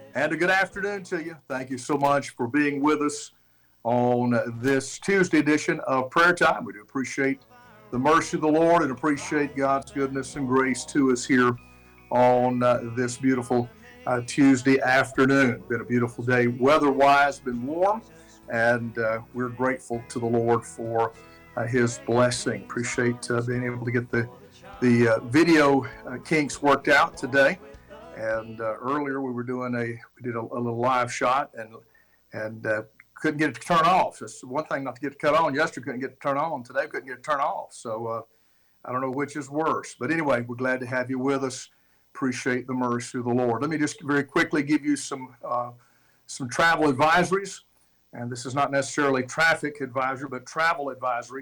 And a good afternoon to you. Thank you so much for being with us on this Tuesday edition of Prayer Time. We do appreciate the mercy of the Lord and appreciate God's goodness and grace to us here on this beautiful Tuesday afternoon. Been a beautiful day weather-wise, been warm, and we're grateful to the Lord for His blessing. Appreciate being able to get the video kinks worked out today. And earlier we did a little live shot and couldn't get it to turn off. It's one thing not to get it cut on. Yesterday couldn't get it to turn on. Today couldn't get it to turn off. So I don't know which is worse. But anyway, we're glad to have you with us. Appreciate the mercy of the Lord. Let me just very quickly give you some travel advisories. And this is not necessarily traffic advisory, but travel advisory.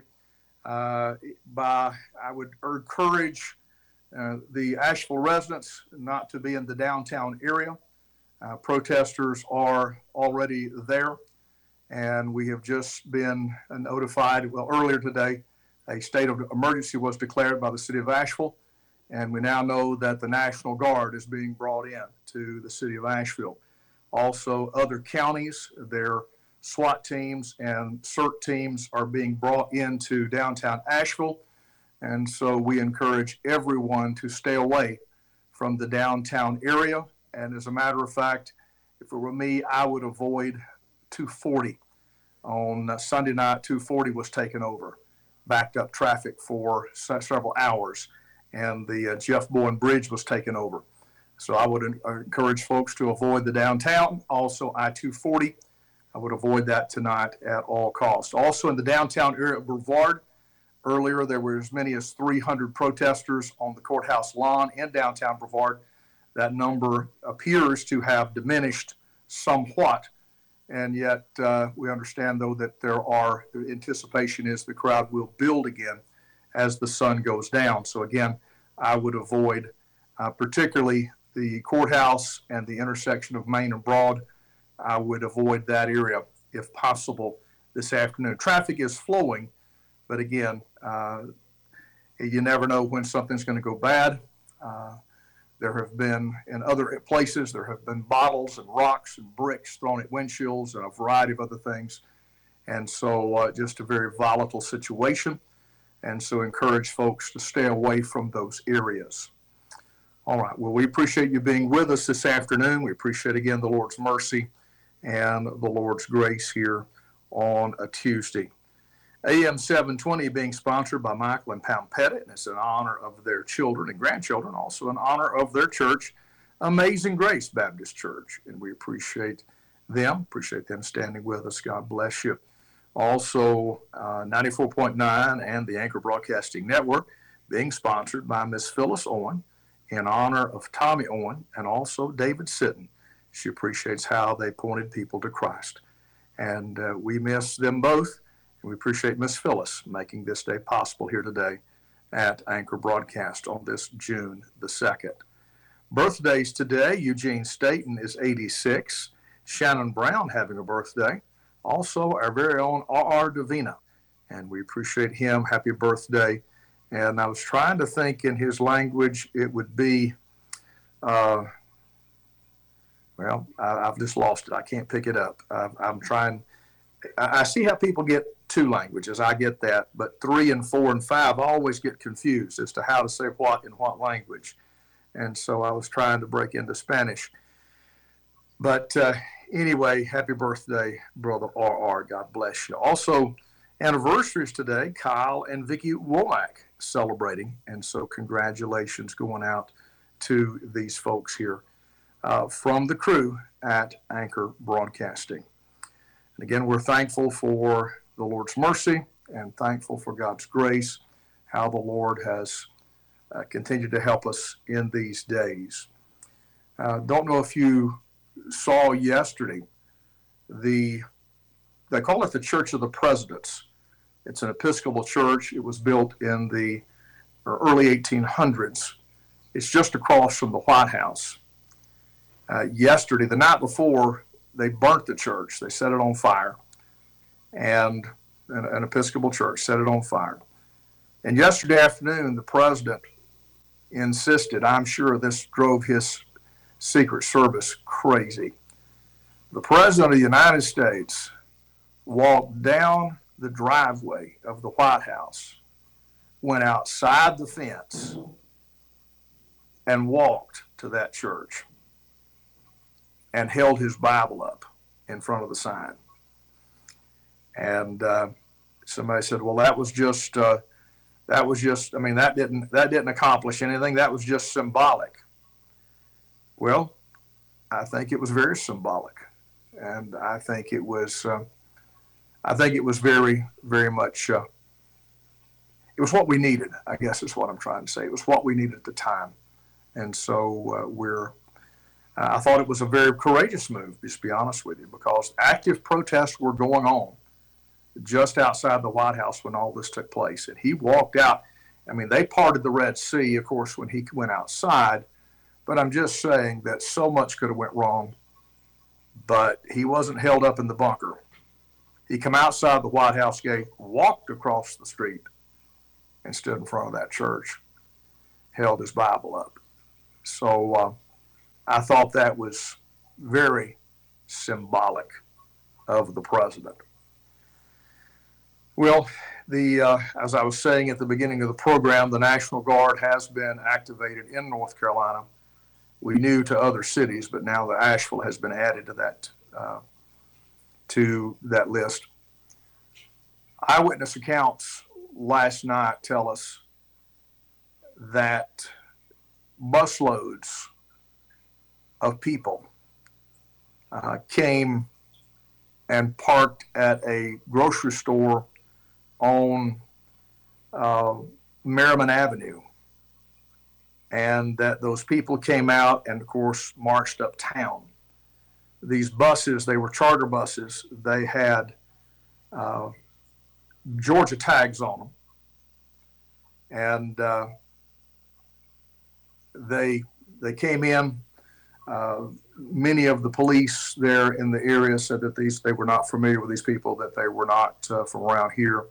I would encourage the Asheville residents not to be in the downtown area. Protesters are already there, and we have just been notified, earlier today, a state of emergency was declared by the city of Asheville, and we now know that the National Guard is being brought in to the city of Asheville. Also, other counties, their SWAT teams and CERT teams are being brought into downtown Asheville. And so we encourage everyone to stay away from the downtown area. And as a matter of fact, if it were me, I would avoid 240. On Sunday night, 240 was taken over, backed up traffic for several hours, and the Jeff Bowen Bridge was taken over. So I would encourage folks to avoid the downtown. Also, I-240, I would avoid that tonight at all costs. Also in the downtown area of Brevard, earlier, there were as many as 300 protesters on the courthouse lawn in downtown Brevard. That number appears to have diminished somewhat, and yet we understand, though, that the anticipation is the crowd will build again as the sun goes down. So again, I would avoid particularly the courthouse and the intersection of Main and Broad. I would avoid that area if possible this afternoon. Traffic is flowing, but again, you never know when something's going to go bad. There have been, in other places, there have been bottles and rocks and bricks thrown at windshields and a variety of other things. And so just a very volatile situation. And so encourage folks to stay away from those areas. All right. Well, we appreciate you being with us this afternoon. We appreciate, again, the Lord's mercy and the Lord's grace here on a Tuesday. AM 720 being sponsored by Michael and Pam Pettit, and it's in honor of their children and grandchildren, also in honor of their church, Amazing Grace Baptist Church. And we appreciate them standing with us. God bless you. Also, 94.9 and the Anchor Broadcasting Network being sponsored by Miss Phyllis Owen in honor of Tommy Owen and also David Sitton. She appreciates how they pointed people to Christ. And we miss them both. We appreciate Miss Phyllis making this day possible here today at Anchor Broadcast on this June the 2nd. Birthdays today, Eugene Staten is 86. Shannon Brown having a birthday. Also, our very own R.R. Davina, and we appreciate him. Happy birthday. And I was trying to think in his language, it would be, I've just lost it. I can't pick it up. I'm trying. I see how people get two languages. I get that. But 3 and 4 and 5, I always get confused as to how to say what in what language. And so I was trying to break into Spanish. But anyway, happy birthday, Brother R.R. God bless you. Also, anniversaries today, Kyle and Vicki Womack celebrating. And so congratulations going out to these folks here from the crew at Anchor Broadcasting. And again, we're thankful for the Lord's mercy and thankful for God's grace, how the Lord has continued to help us in these days. Don't know if you saw yesterday, they call it the Church of the Presidents. It's an Episcopal church. It was built in the early 1800s. It's just across from the White House. Yesterday, the night before, they burnt the church. They set it on fire. And an Episcopal church set it on fire. And yesterday afternoon, the president insisted, I'm sure this drove his Secret Service crazy. The President of the United States walked down the driveway of the White House, went outside the fence, and walked to that church and held his Bible up in front of the sign. And somebody said, well, that didn't accomplish anything. That was just symbolic. Well, I think it was very symbolic. And I think it was very, very much, it was what we needed, I guess is what I'm trying to say. It was what we needed at the time. And so I thought it was a very courageous move, just to be honest with you, because active protests were going on just outside the White House when all this took place. And he walked out. I mean, they parted the Red Sea, of course, when he went outside. But I'm just saying that so much could have went wrong. But he wasn't held up in the bunker. He came outside the White House gate, walked across the street, and stood in front of that church, held his Bible up. So I thought that was very symbolic of the president. Well, as I was saying at the beginning of the program, the National Guard has been activated in North Carolina. We knew to other cities, but now the Asheville has been added to that list. Eyewitness accounts last night tell us that busloads of people came and parked at a grocery store on Merriman Avenue, and that those people came out and, of course, marched uptown. These buses, they were charter buses. They had Georgia tags on them, and they came in. Many of the police there in the area said that they were not familiar with these people, that they were not from around here.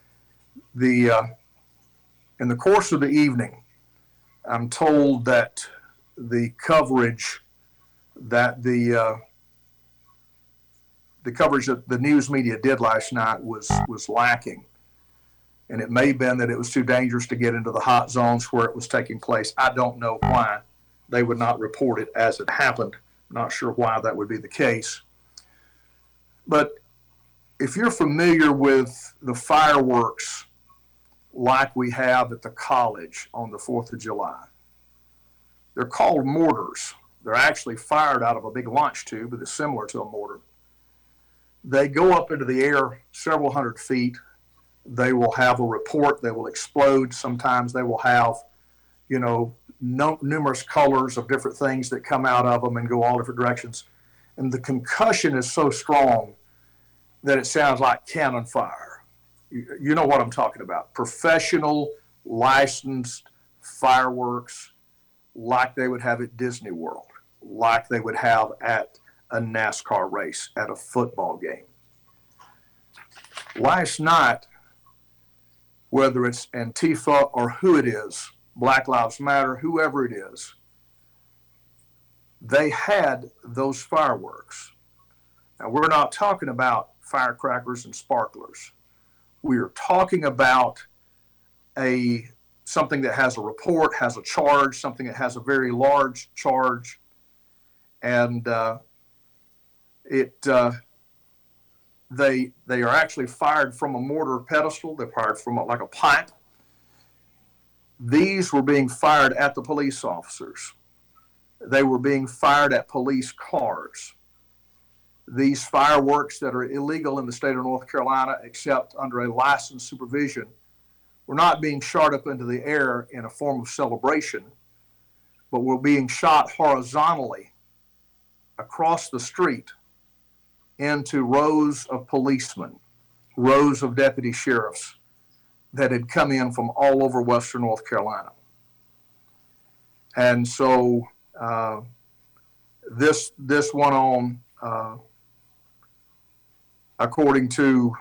In the course of the evening, I'm told that the coverage that the coverage that the news media did last night was lacking. And it may have been that it was too dangerous to get into the hot zones where it was taking place. I don't know why they would not report it as it happened. Not sure why that would be the case. But if you're familiar with the fireworks like we have at the college on the 4th of July, they're called mortars. They're actually fired out of a big launch tube that is similar to a mortar. They go up into the air several hundred feet. They will have a report. They will explode. Sometimes they will have, numerous colors of different things that come out of them and go all different directions. And the concussion is so strong that it sounds like cannon fire. You know what I'm talking about. Professional, licensed fireworks like they would have at Disney World, like they would have at a NASCAR race, at a football game. Last night, whether it's Antifa or who it is, Black Lives Matter, whoever it is, they had those fireworks. Now, we're not talking about firecrackers and sparklers. We are talking about something that has a report, has a charge, something that has a very large charge, and they are actually fired from a mortar pedestal. They're fired from like a pipe. These were being fired at the police officers. They were being fired at police cars. These fireworks that are illegal in the state of North Carolina, except under a licensed supervision, were not being shot up into the air in a form of celebration, but were being shot horizontally across the street into rows of policemen, rows of deputy sheriffs that had come in from all over Western North Carolina. And so this went on, according to,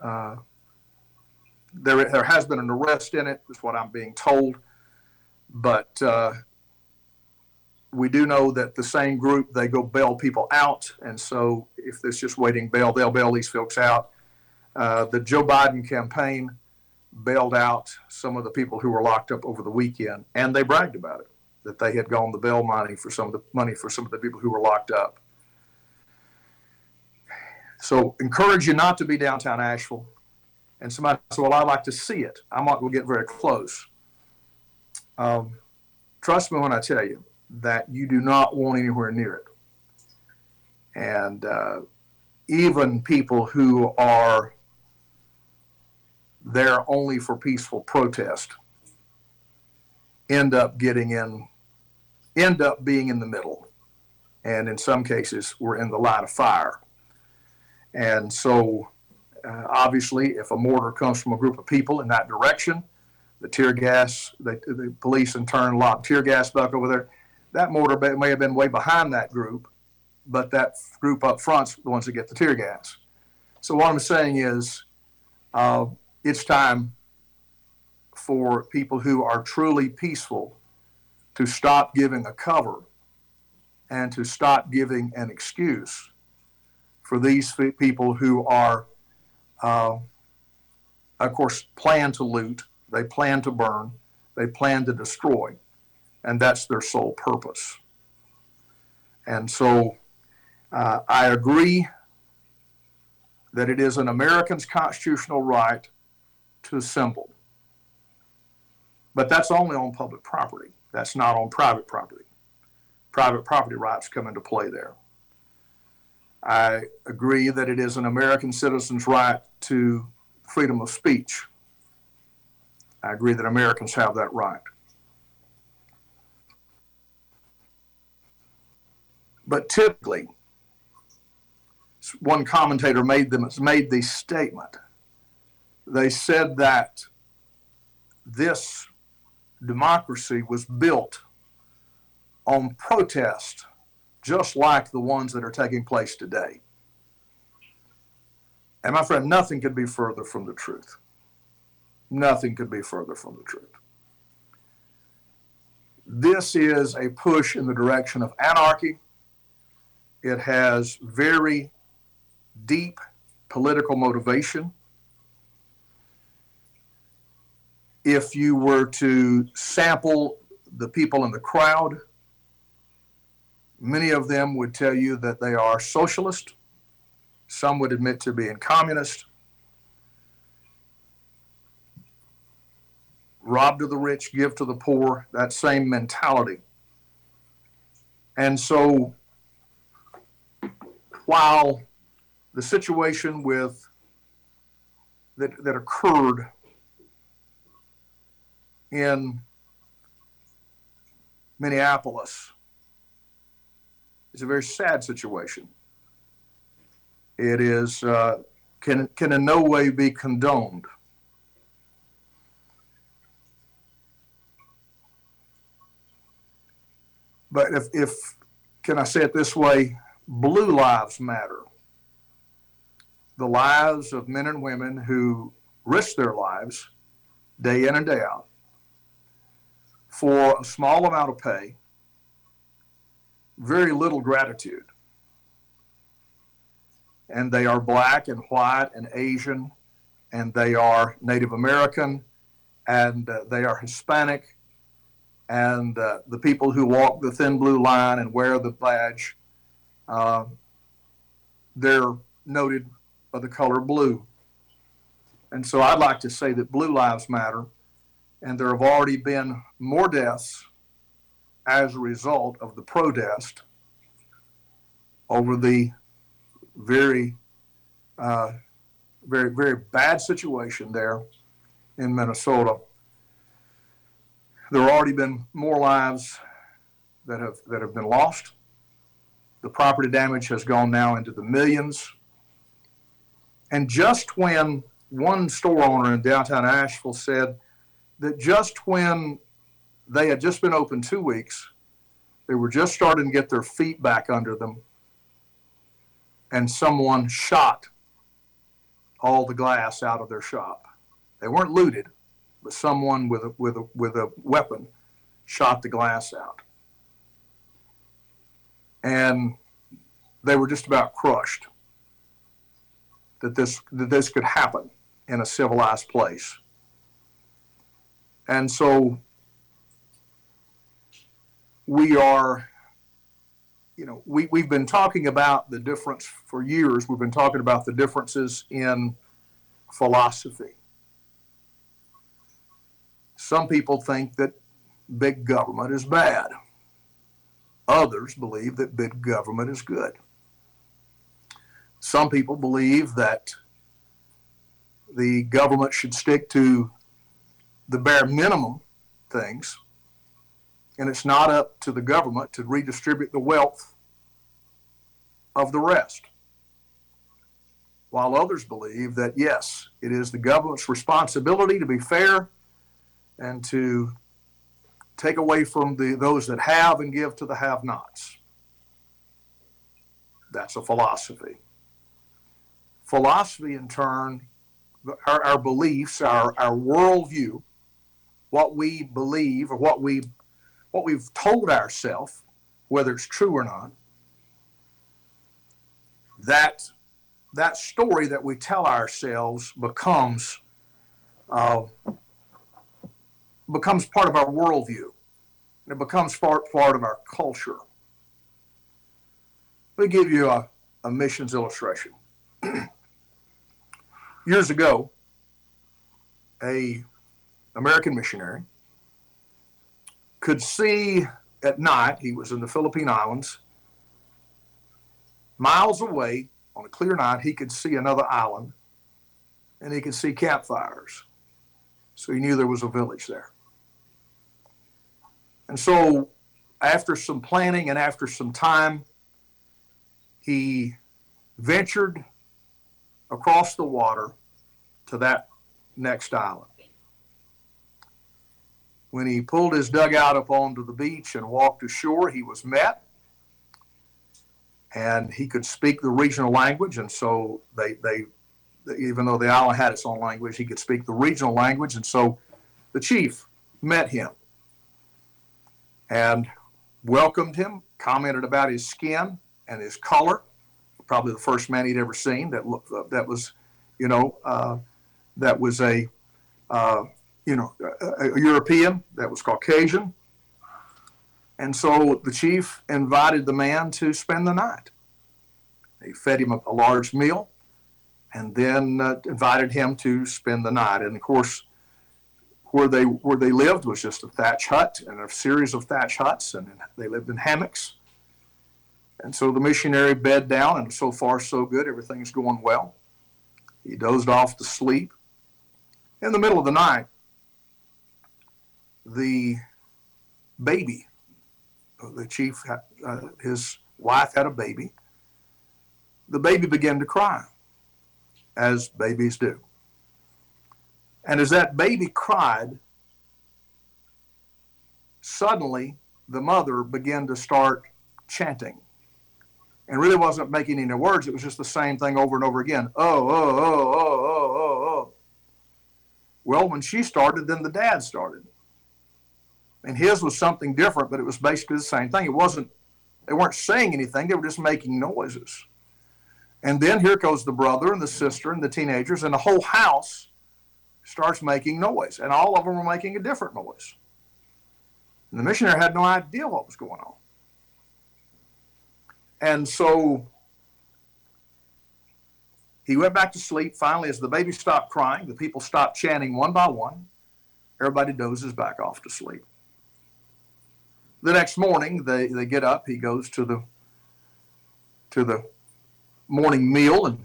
there has been an arrest in it, is what I'm being told, but we do know that the same group, they go bail people out. And so if there's just waiting bail, they'll bail these folks out. The Joe Biden campaign bailed out some of the people who were locked up over the weekend, and they bragged about it, that they had gone the bail money for some of the people who were locked up. So encourage you not to be downtown Asheville. And somebody said, well, I'd like to see it. I'm not going to get very close. Trust me when I tell you that you do not want anywhere near it. And even people who are there only for peaceful protest end up being in the middle. And in some cases, we're in the line of fire. And so, obviously, if a mortar comes from a group of people in that direction, the tear gas, the police in turn lob tear gas back over there, that mortar may have been way behind that group, but that group up front's the ones that get the tear gas. So what I'm saying is, it's time for people who are truly peaceful to stop giving a cover and to stop giving an excuse for these people who are, of course, plan to loot, they plan to burn, they plan to destroy, and that's their sole purpose. And so I agree that it is an American's constitutional right to assemble. But that's only on public property. That's not on private property. Private property rights come into play there. I agree that it is an American citizen's right to freedom of speech. I agree that Americans have that right. But typically, one commentator made the statement. They said that this democracy was built on protest, just like the ones that are taking place today. And my friend, nothing could be further from the truth. Nothing could be further from the truth. This is a push in the direction of anarchy. It has very deep political motivation. If you were to sample the people in the crowd, many of them would tell you that they are socialist. Some would admit to being communist. Rob to the rich, give to the poor, that same mentality. And so while the situation that occurred in Minneapolis is a very sad situation. It is can in no way be condoned. But if can I say it this way, blue lives matter. The lives of men and women who risk their lives day in and day out for a small amount of pay, very little gratitude. And they are black and white and Asian, and they are Native American, and they are Hispanic, and the people who walk the thin blue line and wear the badge, they're noted by the color blue. And so I'd like to say that blue lives matter, and there have already been more deaths as a result of the protest over the very, very bad situation there in Minnesota. There have already been more lives that have been lost. The property damage has gone now into the millions. And just when one store owner in downtown Asheville said that just when they had just been open 2 weeks, they were just starting to get their feet back under them, and someone shot all the glass out of their shop. They weren't looted, but someone with a weapon shot the glass out. And they were just about crushed that this could happen in a civilized place. And so we are, we've been talking about the difference for years. We've been talking about the differences in philosophy. Some people think that big government is bad. Others believe that big government is good. Some people believe that the government should stick to the bare minimum things, and it's not up to the government to redistribute the wealth of the rest. While others believe that, yes, it is the government's responsibility to be fair and to take away from those that have and give to the have-nots. That's a philosophy. Philosophy, in turn, our beliefs, our worldview, what we believe or what we've told ourselves, whether it's true or not, that story that we tell ourselves becomes part of our worldview. It becomes part of our culture. Let me give you a missions illustration. Years ago, an American missionary could see at night, he was in the Philippine Islands, miles away on a clear night, he could see another island, and he could see campfires. So he knew there was a village there. And so after some planning and after some time, he ventured across the water to that next island. When he pulled his dugout up onto the beach and walked ashore, he was met, and he could speak the regional language, and so they even though the island had its own language, he could speak the regional language, and so the chief met him and welcomed him, commented about his skin and his color. Probably the first man he'd ever seen that was a European, that was Caucasian. And so the chief invited the man to spend the night. He fed him a large meal and then invited him to spend the night. And of course, where they lived was just a thatch hut and a series of thatch huts, and they lived in hammocks. And so the missionary bed down, and so far so good, everything's going well. He dozed off to sleep. In the middle of the night, the baby, the chief, his wife had a baby. The baby began to cry, as babies do. And as that baby cried, suddenly the mother began to start chanting. And really wasn't making any words. It was just the same thing over and over again. Oh, oh, oh, oh, oh, oh, oh. Well, when she started, then the dad started. And his was something different, but it was basically the same thing. They weren't saying anything. They were just making noises. And then here goes the brother and the sister and the teenagers, and the whole house starts making noise. And all of them were making a different noise. And the missionary had no idea what was going on. And so he went back to sleep. Finally, as the baby stopped crying, the people stopped chanting one by one. Everybody dozes back off to sleep. The next morning, they get up. He goes to the morning meal, and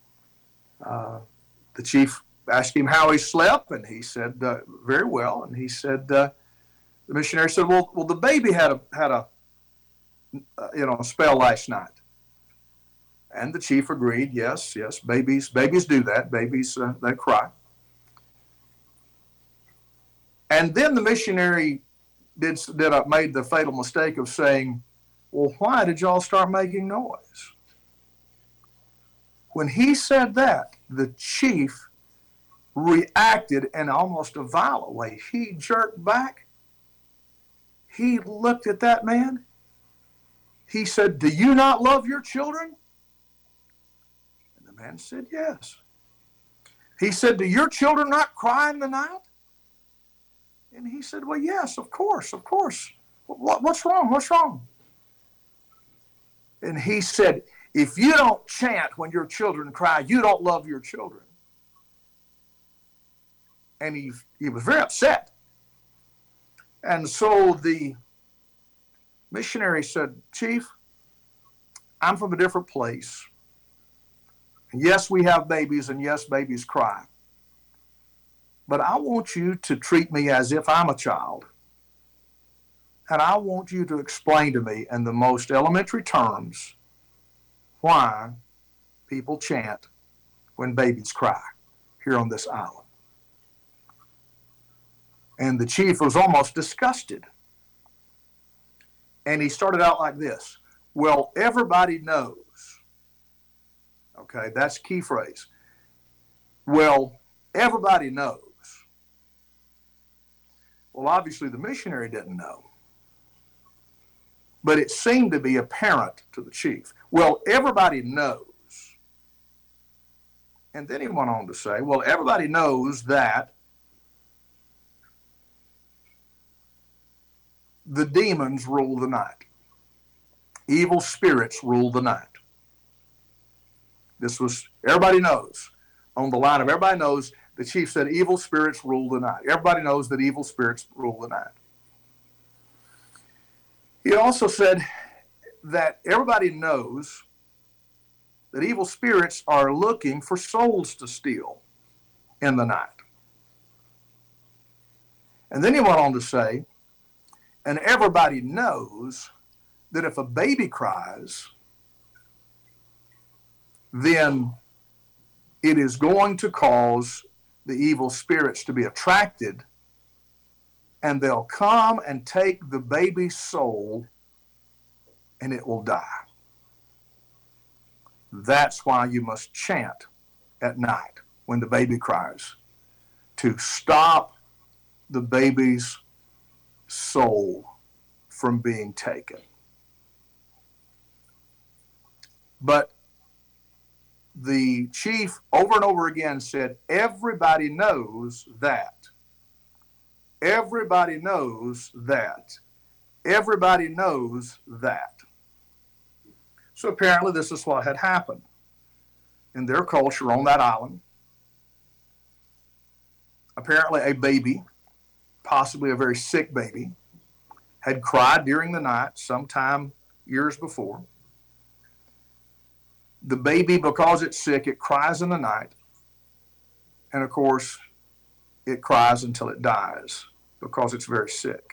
the chief asked him how he slept, and he said very well. And he said, the missionary said, well, the baby had a spell last night. And the chief agreed, yes, babies do that. Babies, they cry. And then the missionary made the fatal mistake of saying, well, why did y'all start making noise? When he said that, the chief reacted in almost a violent way. He jerked back. He looked at that man. He said, "Do you not love your children?" And the man said, "Yes." He said, "Do your children not cry in the night?" And he said, "Well, yes, of course, of course. What's wrong? What's wrong?" And he said, "If you don't chant when your children cry, you don't love your children." And he was very upset. And so the missionary said, "Chief, I'm from a different place. And yes, we have babies, and yes, babies cry. But I want you to treat me as if I'm a child. And I want you to explain to me in the most elementary terms why people chant when babies cry here on this island." And the chief was almost disgusted. And he started out like this: "Well, everybody knows." Okay, that's a key phrase. "Well, everybody knows." Well, obviously the missionary didn't know. But it seemed to be apparent to the chief. "Well, everybody knows." And then he went on to say, "Well, everybody knows that the demons rule the night. Evil spirits rule the night." This was, everybody knows. On the line of everybody knows, the chief said, evil spirits rule the night. Everybody knows that evil spirits rule the night. He also said that everybody knows that evil spirits are looking for souls to steal in the night. And then he went on to say, and everybody knows that if a baby cries, then it is going to cause the evil spirits to be attracted, and they'll come and take the baby's soul, and it will die. That's why you must chant at night when the baby cries, to stop the baby's soul from being taken. But the chief over and over again said, everybody knows that. Everybody knows that. Everybody knows that. So apparently this is what had happened in their culture on that island. Apparently a baby, possibly a very sick baby, had cried during the night sometime years before. The baby, because it's sick, it cries in the night. And of course, it cries until it dies because it's very sick.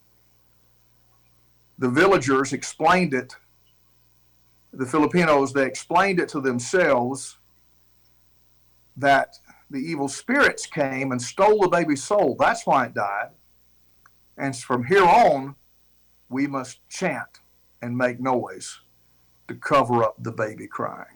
The villagers explained it, the Filipinos, they explained it to themselves that the evil spirits came and stole the baby's soul. That's why it died. And from here on, we must chant and make noise to cover up the baby crying.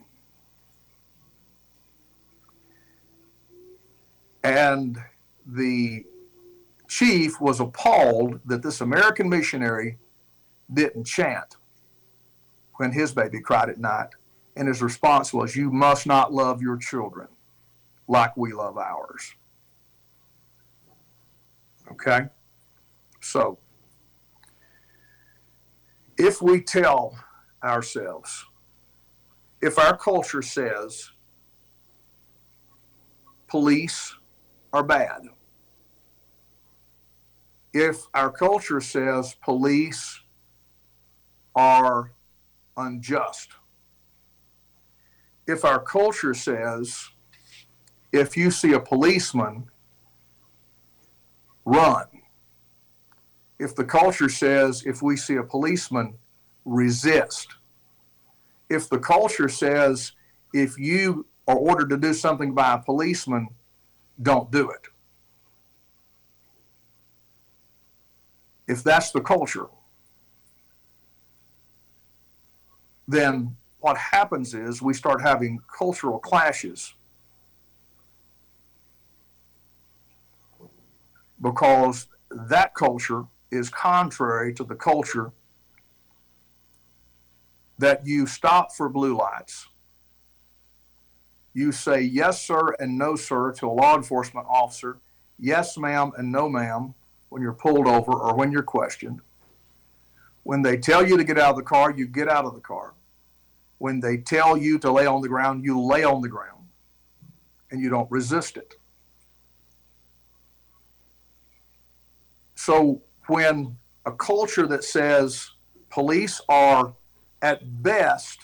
And the chief was appalled that this American missionary didn't chant when his baby cried at night. And his response was, "You must not love your children like we love ours." Okay? So, if we tell ourselves, if our culture says police are bad, if our culture says police are unjust, if our culture says if you see a policeman, run, if the culture says if we see a policeman, resist, if the culture says if you are ordered to do something by a policeman, don't do it. If that's the culture, then what happens is we start having cultural clashes because that culture is contrary to the culture that you stop for blue lights. You say yes, sir, and no, sir, to a law enforcement officer, yes, ma'am, and no, ma'am, when you're pulled over or when you're questioned. When they tell you to get out of the car, you get out of the car. When they tell you to lay on the ground, you lay on the ground, and you don't resist it. So when a culture that says police are at best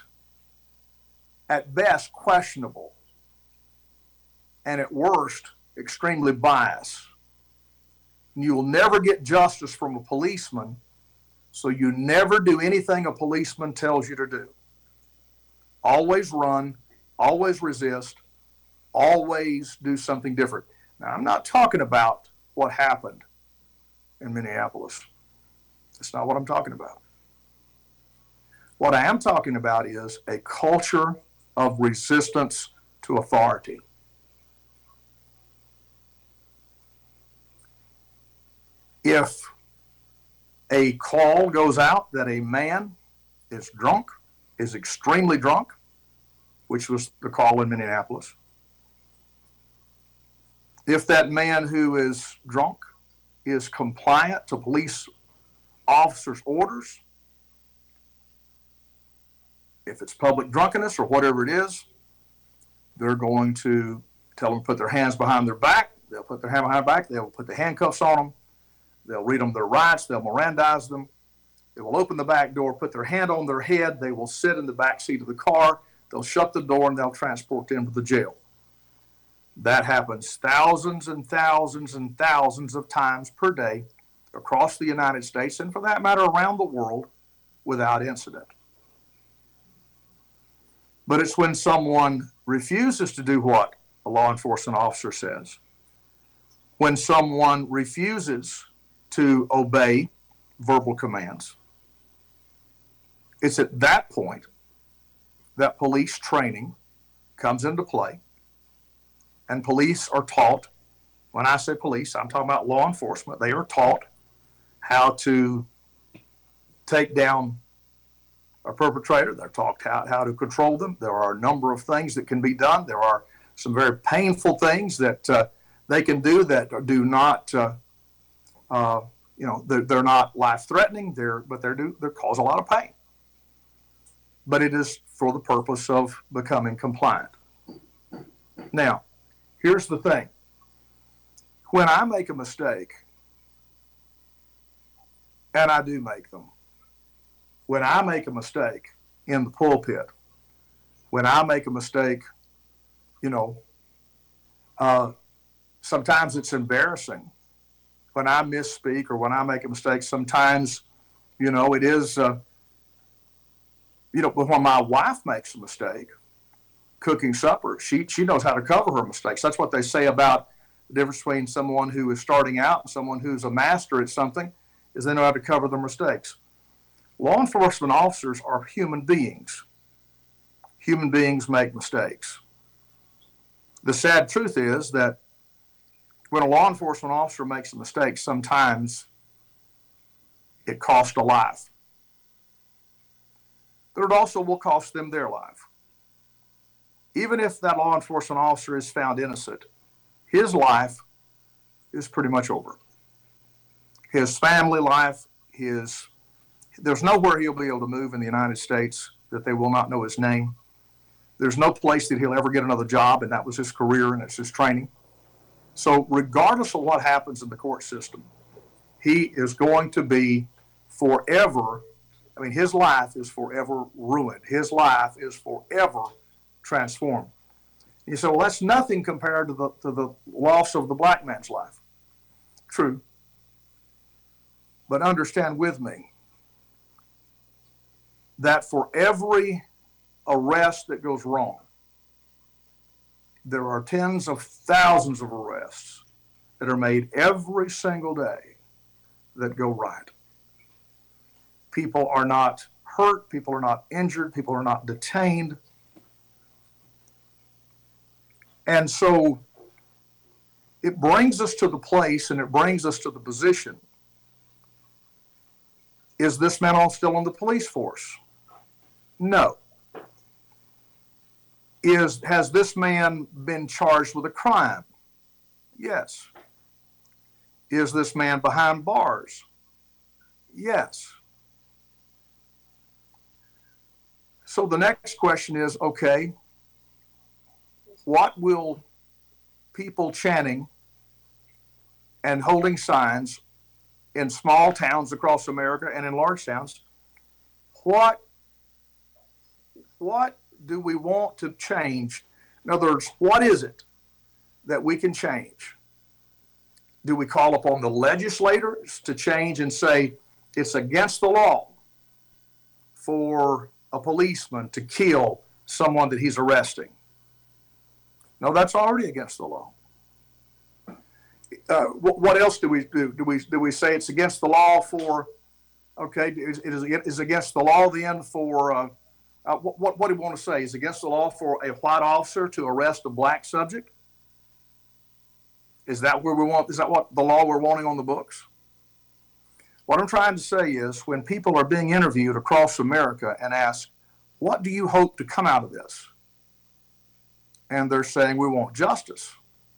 questionable, and at worst extremely biased, you will never get justice from a policeman, so you never do anything a policeman tells you to do. Always run, always resist, always do something different. Now, I'm not talking about what happened in Minneapolis. That's not what I'm talking about. What I am talking about is a culture of resistance to authority. If a call goes out that a man is drunk, is extremely drunk, which was the call in Minneapolis, if that man who is drunk is compliant to police officers' orders, if it's public drunkenness or whatever it is, they're going to tell them to put their hands behind their back. They'll put their hand behind their back. They'll put the handcuffs on them. They'll read them their rights. They'll Mirandize them. They will open the back door, put their hand on their head. They will sit in the back seat of the car. They'll shut the door, and they'll transport them to the jail. That happens thousands and thousands and thousands of times per day across the United States, and for that matter, around the world, without incident. But it's when someone refuses to do what a law enforcement officer says, when someone refuses to obey verbal commands, it's at that point that police training comes into play, and police are taught. When I say police, I'm talking about law enforcement. They are taught how to take down a perpetrator. They're taught how to control them. There are a number of things that can be done. There are some very painful things that they can do that do not, they're not life-threatening. But they cause a lot of pain. But it is for the purpose of becoming compliant. Now, here's the thing. When I make a mistake, and I do make them, when I make a mistake in the pulpit, when I make a mistake, sometimes it's embarrassing. When I misspeak or when I make a mistake, sometimes, it is, but when my wife makes a mistake, cooking supper, she knows how to cover her mistakes. That's what they say about the difference between someone who is starting out and someone who's a master at something, is they know how to cover their mistakes. Law enforcement officers are human beings. Human beings make mistakes. The sad truth is that when a law enforcement officer makes a mistake, sometimes it costs a life. But it also will cost them their life. Even if that law enforcement officer is found innocent, his life is pretty much over. His family life, there's nowhere he'll be able to move in the United States that they will not know his name. There's no place that he'll ever get another job, and that was his career and it's his training. So regardless of what happens in the court system, he is going to be forever, his life is forever ruined. His life is forever transformed. You say, well, that's nothing compared to the loss of the black man's life. True. But understand with me that for every arrest that goes wrong, there are tens of thousands of arrests that are made every single day that go right. People are not hurt, people are not injured, people are not detained. And so it brings us to the place and it brings us to the position. Is this man still in the police force? No. Has this man been charged with a crime? Yes. Is this man behind bars? Yes. So the next question is, okay, what will people chanting and holding signs in small towns across America and in large towns, what do we want to change? In other words, what is it that we can change? Do we call upon the legislators to change and say it's against the law for a policeman to kill someone that he's arresting? No, that's already against the law. What else do we do? Do we say it's against the law for? Okay, is against the law then for? What do we want to say? Is against the law for a white officer to arrest a black subject? Is that where we want? Is that what the law we're wanting on the books? What I'm trying to say is, when people are being interviewed across America and asked, "What do you hope to come out of this?" and they're saying, "We want justice."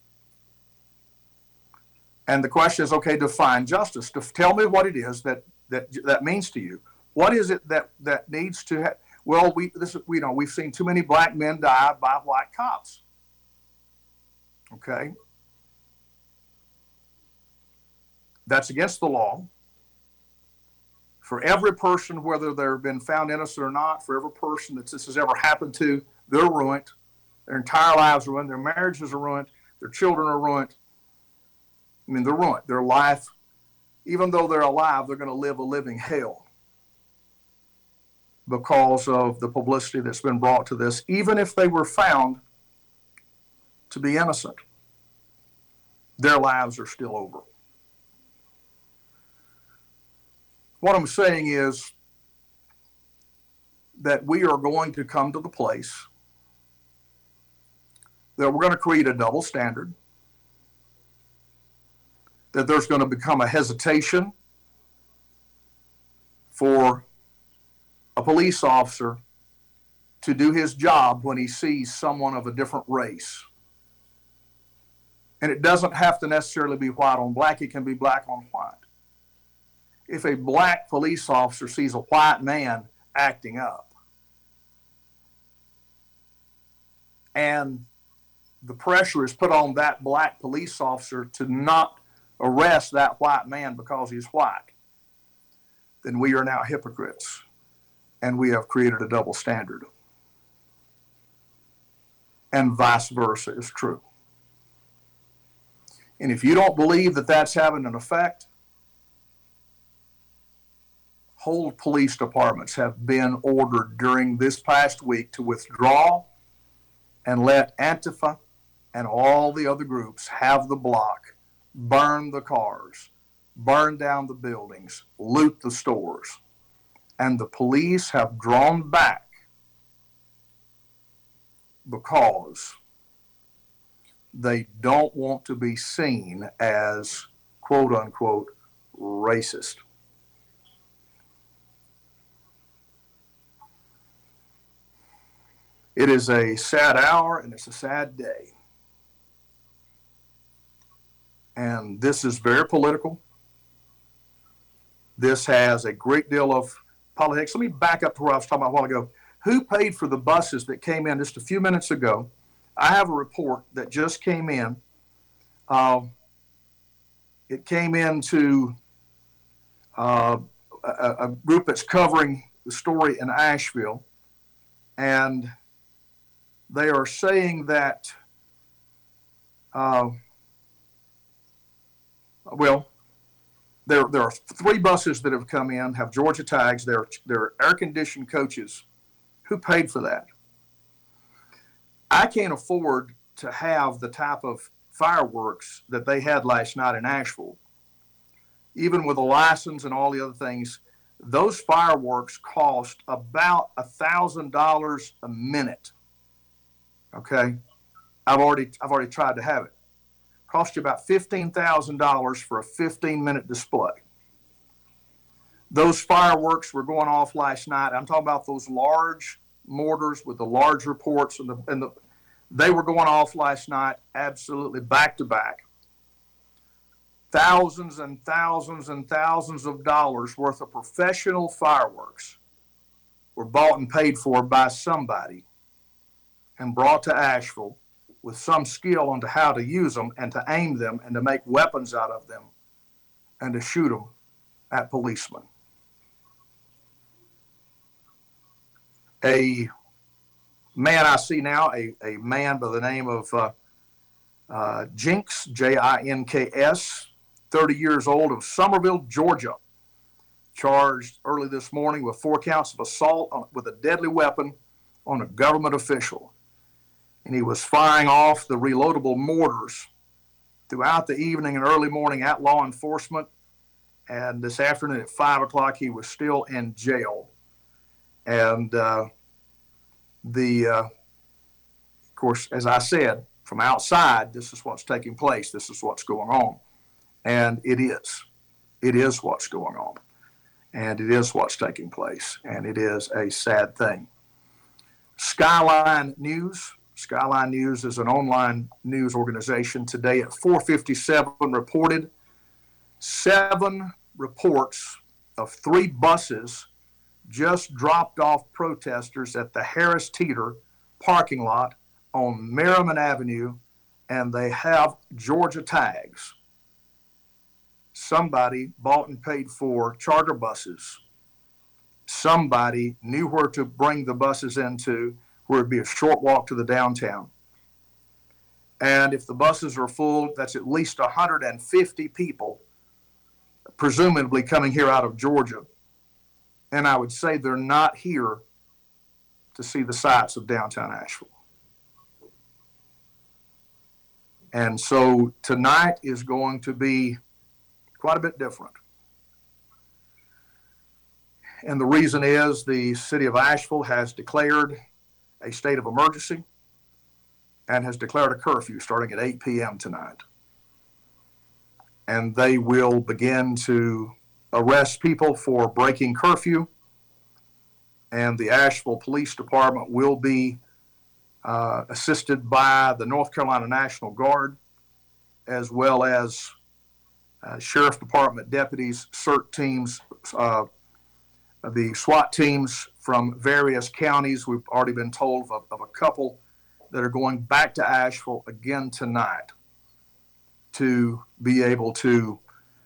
And the question is, okay, define justice. Tell me what it is that means to you. What is it that needs to have? Well, we've seen too many black men die by white cops. Okay, that's against the law. For every person, whether they've been found innocent or not, for every person that this has ever happened to, they're ruined. Their entire lives are ruined. Their marriages are ruined. Their children are ruined. I mean, they're ruined. Their life, even though they're alive, they're going to live a living hell because of the publicity that's been brought to this, even if they were found to be innocent. Their lives are still over. What I'm saying is that we are going to come to the place that we're going to create a double standard, that there's going to become a hesitation for a police officer to do his job when he sees someone of a different race. And it doesn't have to necessarily be white on black, it can be black on white. If a black police officer sees a white man acting up, and the pressure is put on that black police officer to not arrest that white man because he's white, then we are now hypocrites, and we have created a double standard. And vice versa is true. And if you don't believe that that's having an effect, whole police departments have been ordered during this past week to withdraw and let Antifa and all the other groups have the block, burn the cars, burn down the buildings, loot the stores. And the police have drawn back because they don't want to be seen as, quote unquote, racist. It is a sad hour and it's a sad day. And this is very political. This has a great deal of politics. Let me back up to where I was talking about a while ago. Who paid for the buses that came in just a few minutes ago? I have a report that just came in. It came into a group that's covering the story in Asheville. And they are saying that, there are 3 buses that have come in, have Georgia tags. They're air-conditioned coaches. Who paid for that? I can't afford to have the type of fireworks that they had last night in Asheville. Even with a license and all the other things, those fireworks cost about $1,000 a minute. Okay, I've already tried to have it. Cost you about $15,000 for a 15-minute display. Those fireworks were going off last night. I'm talking about those large mortars with the large reports, they were going off last night, absolutely back to back. Thousands and thousands and thousands of dollars worth of professional fireworks were bought and paid for by somebody and brought to Asheville with some skill on how to use them and to aim them and to make weapons out of them and to shoot them at policemen. A man I see now, a man by the name of Jinks, Jinks, 30 years old, of Summerville, Georgia, charged early this morning with 4 counts of assault with a deadly weapon on a government official. And he was firing off the reloadable mortars throughout the evening and early morning at law enforcement. And this afternoon at 5 o'clock, he was still in jail. And of course, as I said, from outside, this is what's taking place. This is what's going on. And it is. It is what's going on. And it is what's taking place. And it is a sad thing. Skyline News. Skyline News is an online news organization. Today at 4:57 reported 7 reports of 3 buses just dropped off protesters at the Harris Teeter parking lot on Merriman Avenue, and they have Georgia tags. Somebody bought and paid for charter buses. Somebody knew where to bring the buses into, where it'd be a short walk to the downtown. And if the buses are full, that's at least 150 people, presumably coming here out of Georgia. And I would say they're not here to see the sights of downtown Asheville. And so tonight is going to be quite a bit different. And the reason is the city of Asheville has declared a state of emergency and has declared a curfew starting at 8 p.m. tonight. And they will begin to arrest people for breaking curfew. And the Asheville Police Department will be assisted by the North Carolina National Guard, as well as Sheriff Department deputies, CERT teams, the SWAT teams from various counties. We've already been told of a couple that are going back to Asheville again tonight to be able to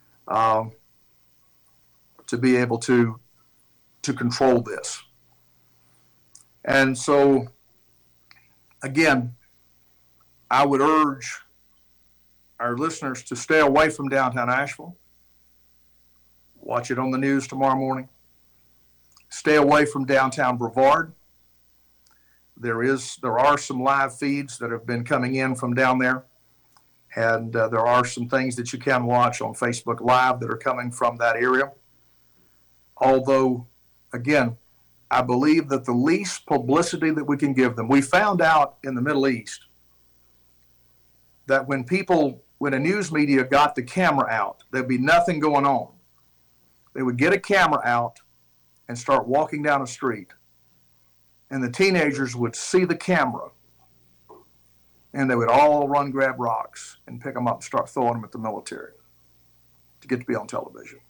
control this. And so, again, I would urge our listeners to stay away from downtown Asheville. Watch it on the news tomorrow morning. Stay away from downtown Brevard. There are some live feeds that have been coming in from down there. And there are some things that you can watch on Facebook Live that are coming from that area. Although, again, I believe that the least publicity that we can give them, we found out in the Middle East that when a news media got the camera out, there'd be nothing going on. They would get a camera out and start walking down a street. And the teenagers would see the camera and they would all run, grab rocks and pick them up and start throwing them at the military to get to be on television.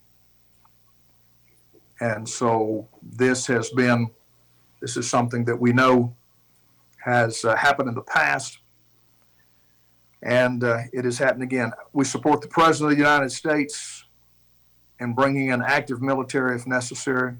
And so this is something that we know has happened in the past, and it has happened again. We support the President of the United States in bringing in active military if necessary.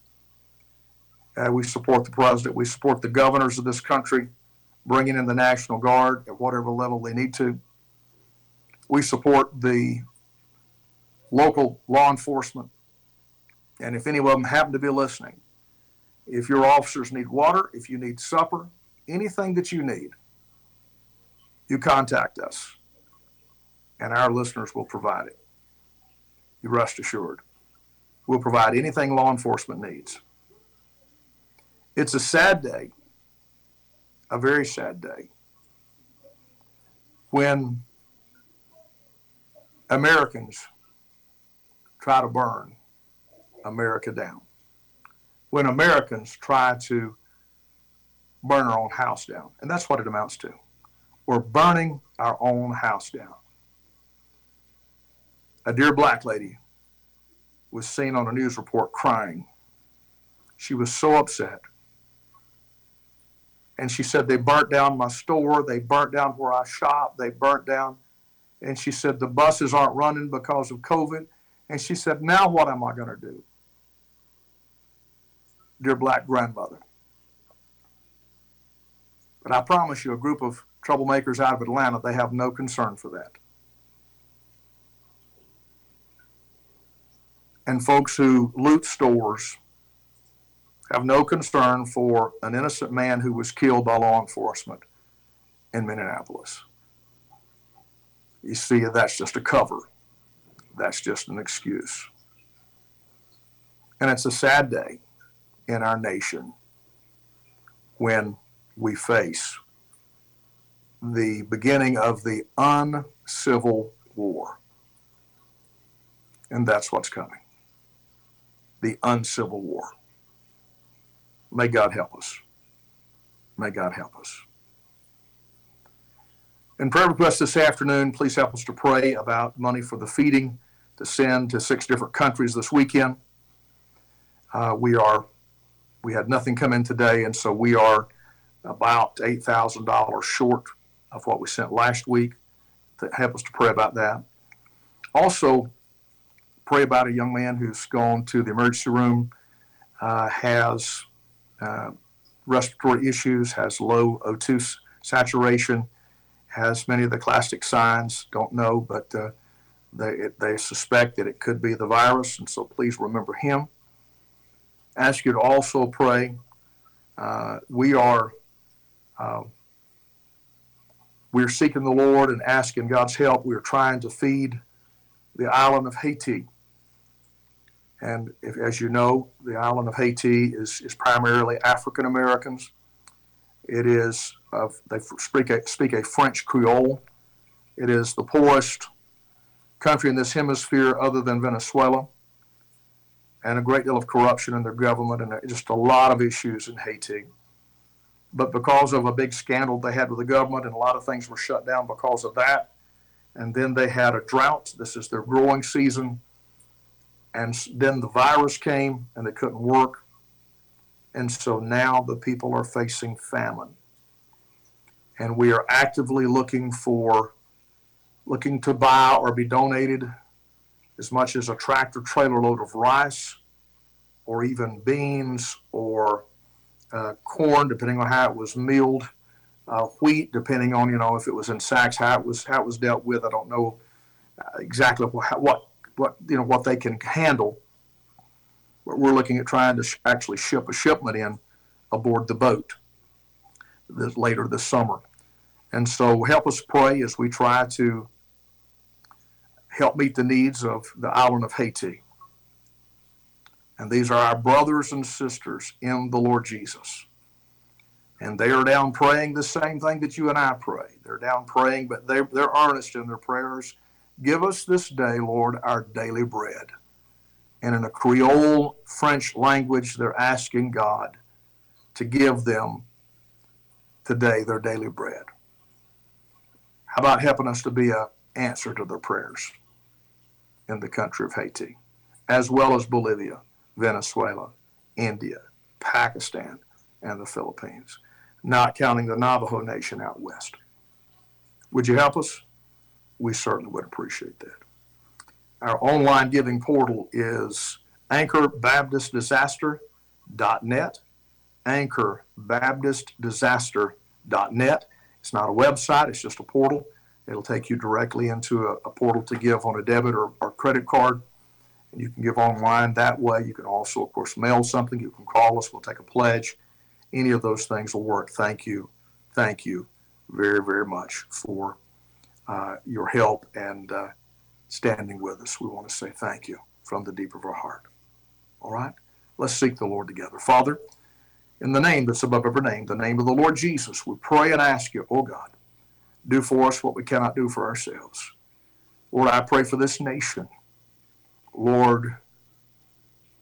We support the President. We support the governors of this country bringing in the National Guard at whatever level they need to. We support the local law enforcement. And if any of them happen to be listening, if your officers need water, if you need supper, anything that you need, you contact us, and our listeners will provide it. You rest assured. We'll provide anything law enforcement needs. It's a sad day, a very sad day, when Americans try to burn America down. When Americans try to burn our own house down. And that's what it amounts to. We're burning our own house down. A dear black lady was seen on a news report crying. She was so upset. And she said, they burnt down my store. They burnt down where I shop. They burnt down. And she said, the buses aren't running because of COVID. And she said, now what am I going to do? Dear black grandmother. But I promise you, a group of troublemakers out of Atlanta, they have no concern for that. And folks who loot stores have no concern for an innocent man who was killed by law enforcement in Minneapolis. You see, that's just a cover. That's just an excuse. And it's a sad day in our nation when we face the beginning of the uncivil war. And that's what's coming. The uncivil war. May God help us. May God help us. In prayer request this afternoon, please help us to pray about money for the feeding to send to 6 different countries this weekend. We had nothing come in today, and so we are about $8,000 short of what we sent last week. To help us to pray about that. Also, pray about a young man who's gone to the emergency room, has respiratory issues, has low O2 saturation, has many of the classic signs, don't know, but they suspect that it could be the virus, and so please remember him. Ask you to also pray. We're seeking the Lord and asking God's help. We're trying to feed the island of Haiti. And as you know, the island of Haiti is primarily African Americans. It is, they speak a French Creole. It is the poorest country in this hemisphere other than Venezuela. And a great deal of corruption in their government and just a lot of issues in Haiti. But because of a big scandal they had with the government, and a lot of things were shut down because of that. And then they had a drought. This is their growing season. And then the virus came and they couldn't work. And so now the people are facing famine. And we are actively looking to buy or be donated as much as a tractor trailer load of rice, or even beans, or corn, depending on how it was milled, wheat, depending on, if it was in sacks, how it was dealt with. I don't know exactly what they can handle. But we're looking at trying to actually ship a shipment in aboard the boat later this summer. And so help us pray as we try to help meet the needs of the island of Haiti. And these are our brothers and sisters in the Lord Jesus. And they are down praying the same thing that you and I pray. They're down praying, but they're earnest in their prayers. Give us this day, Lord, our daily bread. And in a Creole French language, they're asking God to give them today their daily bread. How about helping us to be an answer to their prayers in the country of Haiti, as well as Bolivia, Venezuela, India, Pakistan, and the Philippines, not counting the Navajo Nation out west. Would you help us? We certainly would appreciate that. Our online giving portal is anchorbaptistdisaster.net, anchorbaptistdisaster.net. It's not a website, it's just a portal. It'll take you directly into a portal to give on a debit or credit card. And you can give online that way. You can also, of course, mail something. You can call us. We'll take a pledge. Any of those things will work. Thank you. Thank you very, very much for your help and standing with us. We want to say thank you from the deep of our heart. All right? Let's seek the Lord together. Father, in the name that's above every name, the name of the Lord Jesus, we pray and ask you, oh God, do for us what we cannot do for ourselves. Lord, I pray for this nation. Lord,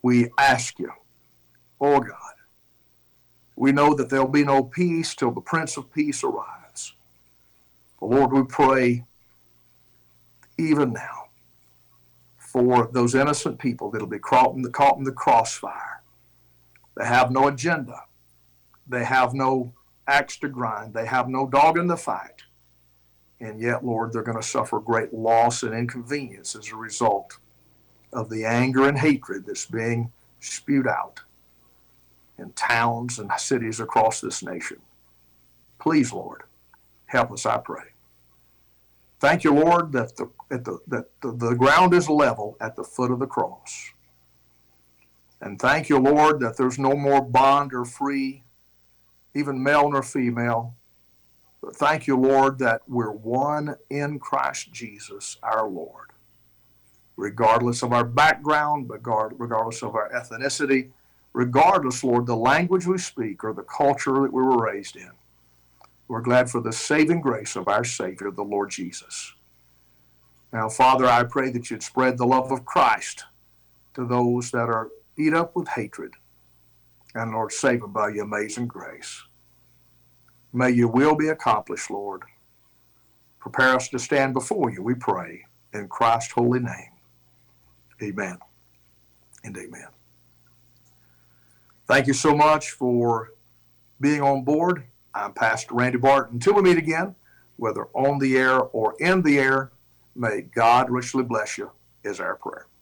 we ask you, oh God, we know that there'll be no peace till the Prince of Peace arrives. But Lord, we pray even now for those innocent people that'll be caught in the crossfire. They have no agenda. They have no axe to grind. They have no dog in the fight. And yet, Lord, they're going to suffer great loss and inconvenience as a result of the anger and hatred that's being spewed out in towns and cities across this nation. Please, Lord, help us, I pray. Thank you, Lord, that the ground is level at the foot of the cross. And thank you, Lord, that there's no more bond or free, even male nor female. But thank you, Lord, that we're one in Christ Jesus, our Lord. Regardless of our background, regardless of our ethnicity, regardless, Lord, the language we speak or the culture that we were raised in. We're glad for the saving grace of our Savior, the Lord Jesus. Now, Father, I pray that you'd spread the love of Christ to those that are eat up with hatred. And, Lord, save them by your amazing grace. May your will be accomplished, Lord. Prepare us to stand before you, we pray, in Christ's holy name. Amen and amen. Thank you so much for being on board. I'm Pastor Randy Barton. Until we meet again, whether on the air or in the air, may God richly bless you, is our prayer.